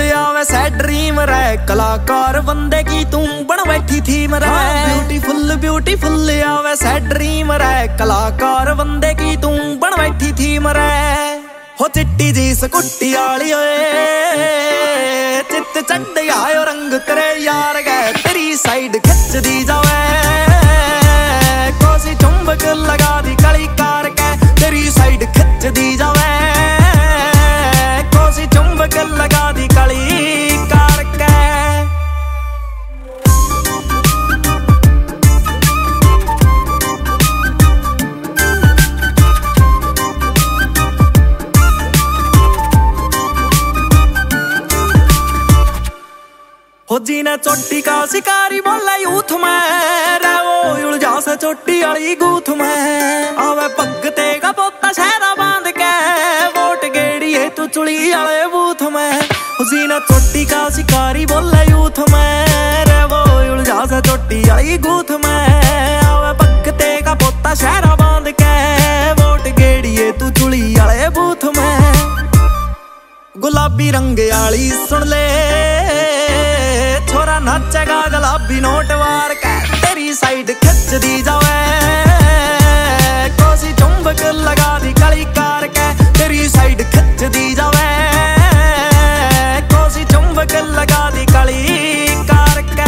आवे सै ड्रीम रे, कलाकार बंदे की तू बन बैठी थी मरे। ब्यूटीफुल ब्यूटीफुल आवे सै ड्रीम रे, कलाकार बंदे की तू बन बैठी थी मरे। हो चिट्टी जी स्कूटी आली ओए, चित चढ़ आयो रंग तेरे यार गए, तेरी साइड खिच दी जावे, कोसी चुंबक लगा दी कली कार के, तेरी साइड खिच दी जावे, कोसी चुंबक लगा दी कली कार के। हो जी ने चोटी का शिकारी बोला यूथ में रे, वो उलझा से चोटी वाली गूथ में आवे भगते का पोता शहरा बांध के, वोट गेड़ी है तू चुड़ी वाले बूथ में। जी ने चोटी का शिकारी बोला यूथ में रे, वो उलझा से चोटी वाली गूथ में आवे भगते का पोता शहरा बांध के, वोट गेड़ी है तू चुड़ी वाले बूथ में। गुलाबी रंग वाली सुन ले छोरा नाचेगा गुलाबी नोट वार के, तेरी साइड खिच दी जावे, कोसी चुंबक लगा दी कली कार के, तेरी साइड खिच दी जावे, कोसी चुंबक लगा दी कली कार के।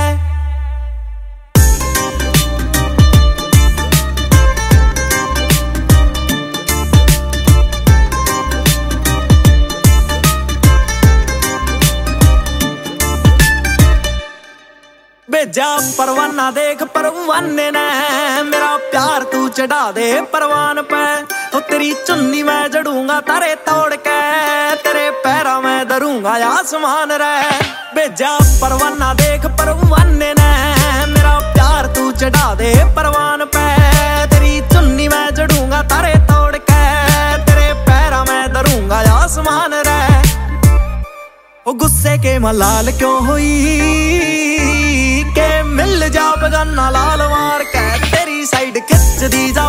भेजा परवाना देख परवाने ने, मेरा प्यार तू चढ़ा दे परवान पे, तो तेरी चुन्नी मैं जड़ूंगा तारे तोड़ के, तेरे पैरा में धरूंगा आसमान रे। भेजा परवाना देख परवाने ने, मेरा प्यार तू चढ़ा दे परवान पे, तेरी चुन्नी मैं जड़ूंगा तारे तोड़ के, तेरे पैरा में धरूंगा आसमान रे। ओ गुस्से के मलाल क्यों हुई के, मिल जा बगाना लाल मार के, तेरी साइड खिच दी जा